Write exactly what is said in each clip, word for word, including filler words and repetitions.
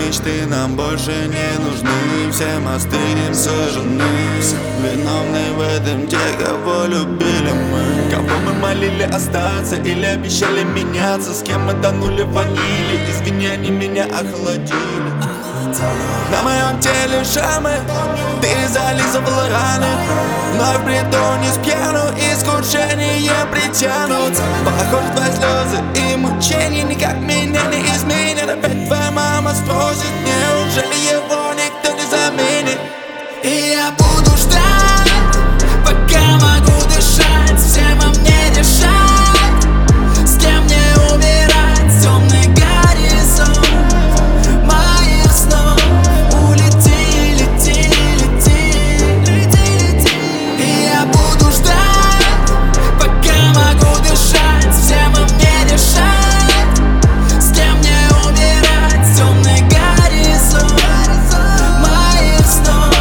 мечты нам больше не нужны. Все мосты им сожжены. Виновны в этом те, кого любили мы. Кого мы молили остаться или обещали меняться. С кем мы тонули в ванили. Извини, они меня охладили. На моем теле шрамы, ты зализывала раны. Но в бреду не спьяну, искушение притянут. Похоже, твои слезы и мучения никак меня не изменят. Опять твоя мама спросит, неужели его никто не заменит? И я буду ждать, пока могу дышать. Всем во мне решать, с кем мне умирать. Темный горизонт моих снов. Улети, лети, лети, лети, лети. И я буду ждать, пока могу дышать. Всем во мне решать, с кем мне умирать. Темный горизонт моих снов.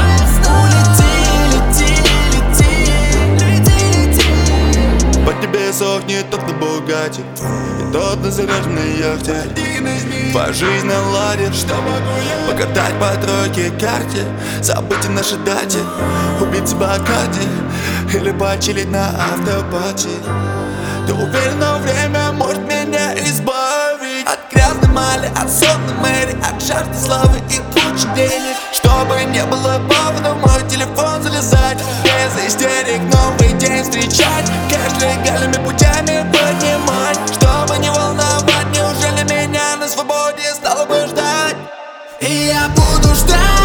По тебе сохнет тот на Бугатти и тот на заряженной яхте. По жизни ладит, что могу я покатать по тройке карте, забыть о нашей дате, убить себя Кати или почилить на автопати. Ты уверена, время может меня избавить от грязной мали, от сонной мэри, от жажды славы и кучи денег. Чтобы не было повода в мой телефон залезать, без истерик новый день встречать, кэш легальными путями поднимать. Чтобы не волновать, неужели меня на свободе стало бы ждать? И я буду ждать.